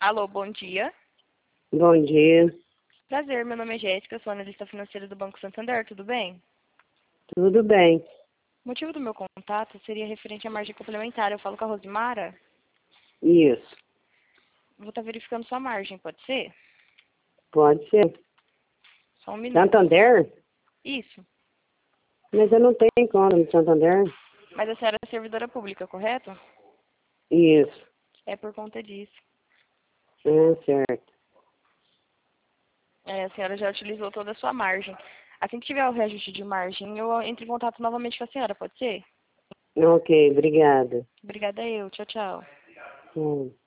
Alô, bom dia. Bom dia, Prazer, meu nome é Jéssica, sou analista financeira do Banco Santander, tudo bem? tudo bem? O motivo do meu contato seria referente à margem complementar. Eu falo com a Rosimara. Isso, Vou estar verificando sua margem, pode ser? pode ser. Só um minuto. Santander? Isso. Mas eu não tenho conta no Santander. Mas a senhora é servidora pública, correto? Isso, É por conta disso. certo. A senhora já utilizou toda a sua margem. Assim que tiver o reajuste de margem, eu entro em contato novamente com a senhora, pode ser? Ok, obrigada. Obrigada eu. Tchau, tchau. Hum.